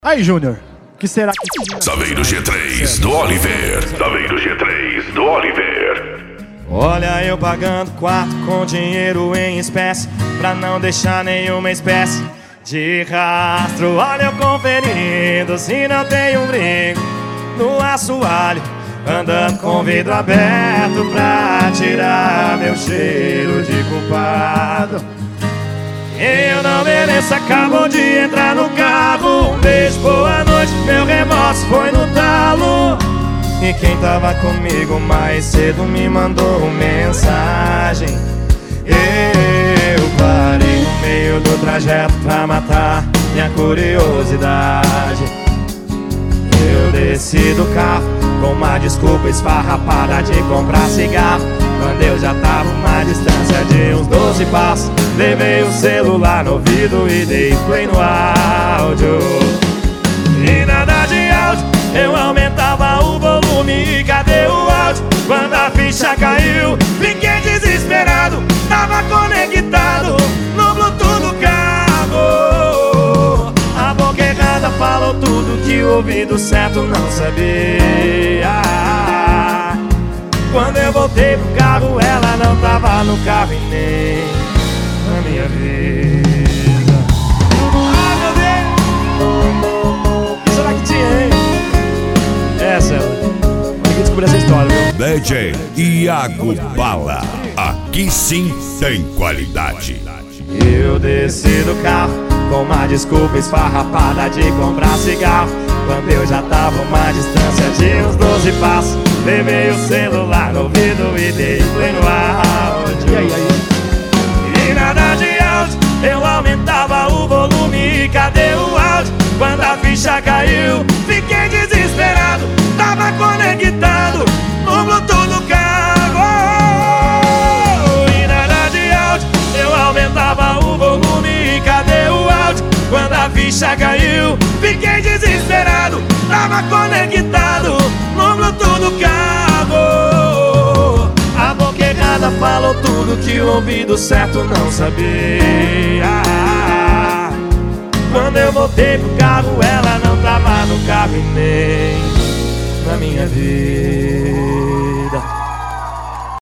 Aí, Júnior, o que será que tinha? Saveiro G3 do Oliver. Saveiro G3 do Oliver. Olha eu pagando quarto com dinheiro em espécie, pra não deixar nenhuma espécie de rastro. Olha eu conferindo se não tem um brinco no assoalho, andando com vidro aberto pra tirar meu cheiro de culpado. Eu não mereço, acabou de entrar no carro. Um beijo, boa noite, meu remorso foi no talo. E quem tava comigo mais cedo me mandou mensagem. Eu parei no meio do trajeto pra matar minha curiosidade. Eu desci do carro com uma desculpa esfarrapada de comprar cigarro, quando eu já tava uma distância de uns 12 passos. Levei o celular no ouvido e dei play no áudio. E nada de áudio, eu aumentava o volume e cadê o áudio? Quando a ficha caiu, fiquei desesperado. Tava conectado no Bluetooth do carro. A boca errada falou tudo que o ouvido certo não sabia. Quando eu voltei pro carro, ela não tava no carro e nem na minha vida. Ai, meu Deus! O que será que tinha, hein? Essa, tem que descobrir essa história, viu? DJ Iago Bala. Aqui sim tem qualidade. Eu desci do carro com uma desculpa esfarrapada de comprar cigarro, quando eu já tava uma distância de uns 12 passos. Levei o celular no ouvido e dei play no áudio. E nada de áudio, eu aumentava o volume e cadê o áudio? Quando a ficha caiu, fiquei desesperado. Tava conectado no Bluetooth do carro. E nada de áudio, eu aumentava o volume e cadê o áudio? Quando a ficha caiu, fiquei desesperado. Tava conectado no Bluetooth do carro. A boca errada falou tudo que o ouvido certo não sabia. Quando eu voltei pro carro, ela não tava no carro e nem na minha vida.